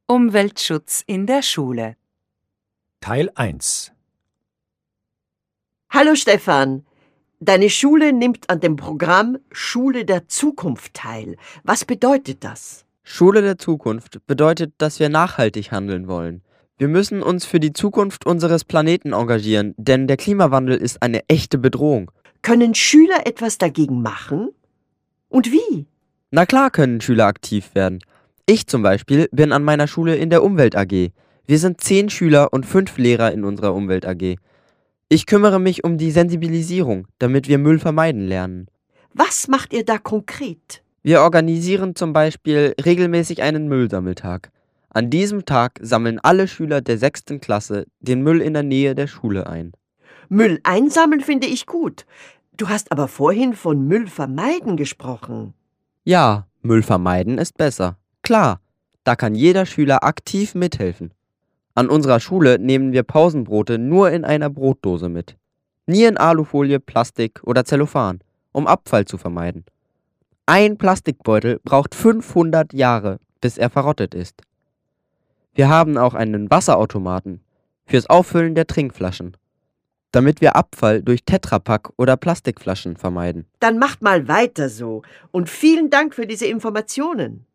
Umweltschutz in der Schule. Teil 1. Hallo Stefan, deine Schule nimmt an dem Programm Schule der Zukunft teil. Was bedeutet das? Schule der Zukunft bedeutet, dass wir nachhaltig handeln wollen. Wir müssen uns für die Zukunft unseres Planeten engagieren, denn der Klimawandel ist eine echte Bedrohung. Können Schüler etwas dagegen machen? Und wie? Na klar können Schüler aktiv werden. Ich zum Beispiel bin an meiner Schule in der Umwelt AG. Wir sind 10 Schüler und 5 Lehrer in unserer Umwelt AG. Ich kümmere mich um die Sensibilisierung, damit wir Müll vermeiden lernen. Was macht ihr da konkret? Wir organisieren zum Beispiel regelmäßig einen Müllsammeltag. An diesem Tag sammeln alle Schüler der 6. Klasse den Müll in der Nähe der Schule ein. Müll einsammeln finde ich gut. Du hast aber vorhin von Müll vermeiden gesprochen. Ja, Müll vermeiden ist besser. Klar, da kann jeder Schüler aktiv mithelfen. An unserer Schule nehmen wir Pausenbrote nur in einer Brotdose mit. Nie in Alufolie, Plastik oder Zellophan, um Abfall zu vermeiden. Ein Plastikbeutel braucht 500 Jahre, bis er verrottet ist. Wir haben auch einen Wasserautomaten fürs Auffüllen der Trinkflaschen, damit wir Abfall durch Tetrapack oder Plastikflaschen vermeiden. Dann macht mal weiter so und vielen Dank für diese Informationen.